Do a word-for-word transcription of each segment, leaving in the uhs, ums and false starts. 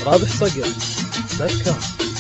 رابح صقر مكة.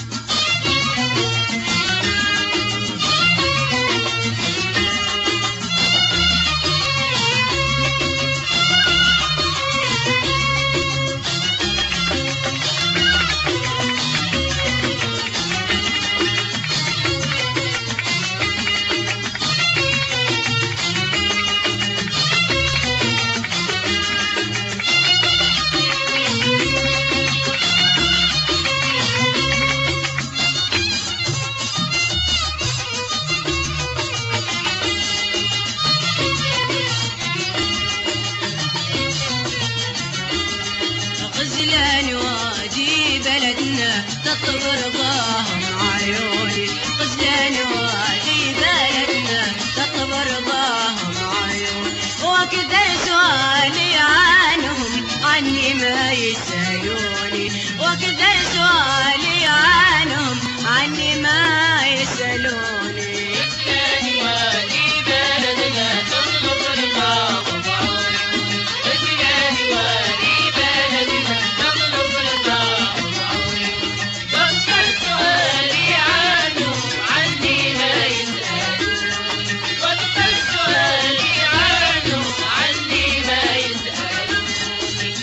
غزلان وادي بلدنا تطب رضاهم عيوني، غزلان وادي بلدنا تطب رضاهم عيوني، وكذا سؤالي عنهم عني ما يسألوني، وكذا سؤالي عنهم عني ما يسألوني. غزلان وادي بلدنا تطب رضاهم عيوني، غزلان وادي بلدنا تطلب رضاهم عيوني، وأكثر سؤالي عنهم عني ما يسألوني، وأكثر سؤالي عنهم عني ما يسألوني.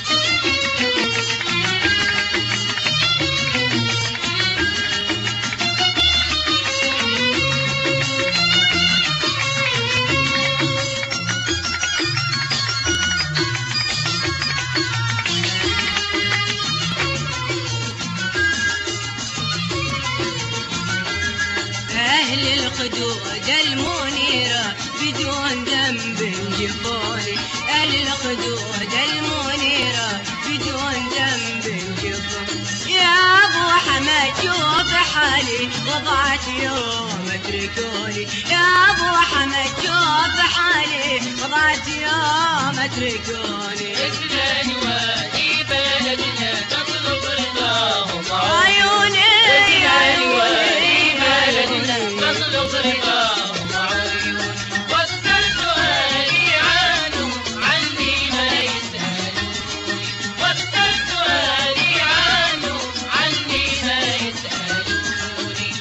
أهل الخدود المنيرة بدون ذنب جفوني، أهل الخدود المنيرة بدون ذنب جفوني. يا أبو حمد شوف حالي وضعت يوم اتركوني، يا أبو حمد شوف حالي وضعت يوم اتركوني. غزلان وادي بلدنا تطلب رضاهم عيوني غزلان وادي بلدنا تطلب رضاهم عيوني، وأكثر سؤالي عنهم عني ما يسألوني، وأكثر سؤالي عنهم عني ما يسألوني.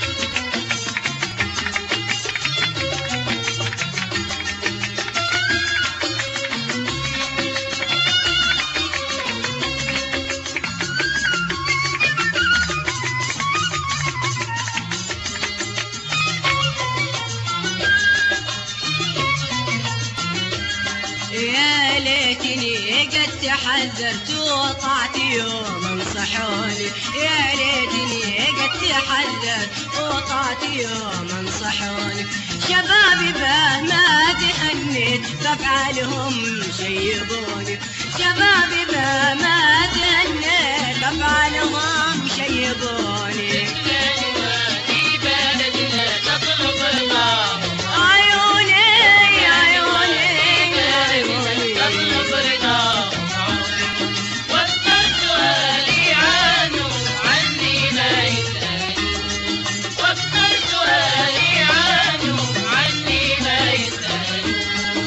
يا ليتني قد تحذرت وطعت يوم انصحوني، يا ليتني قد تحذرت وطعت يوم انصحوني. شبابي مهما تهنيت بافعالهم شيبوني، شبابي مهما تهنيت بافعالهم شيبوني. غزلان وادي بلدنا تطلب رضاهم عيوني عيوني تطلب رضاهم عيوني، وأكثر سؤالي عنهم عني ما يسألوني، وأكثر سؤالي عنهم عني ما يسألوني.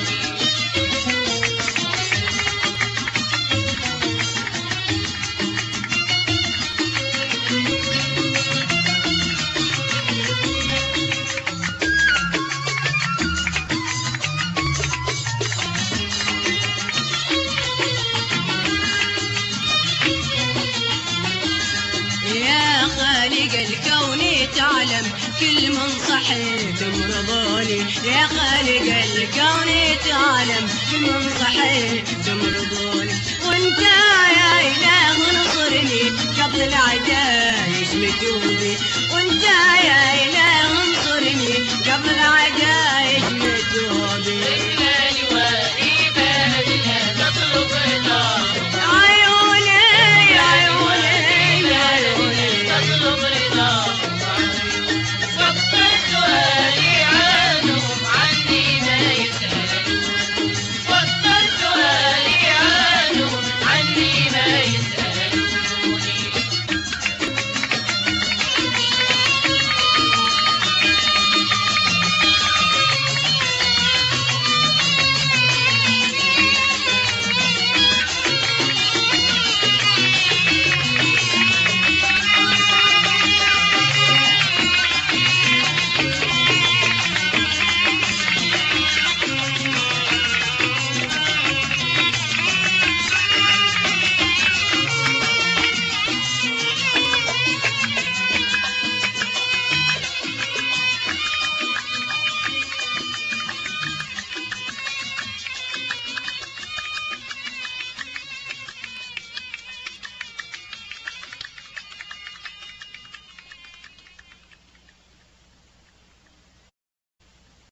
يا خالق الكون تعلم كل من صحيت مرضوني، يا خالق الكون تعلم كل من صحيت مرضوني. وانت يا إله انصرني قبل الأعداء يشمتوني، وانت يا إله انصرني قبل الأعداء يشمتوني.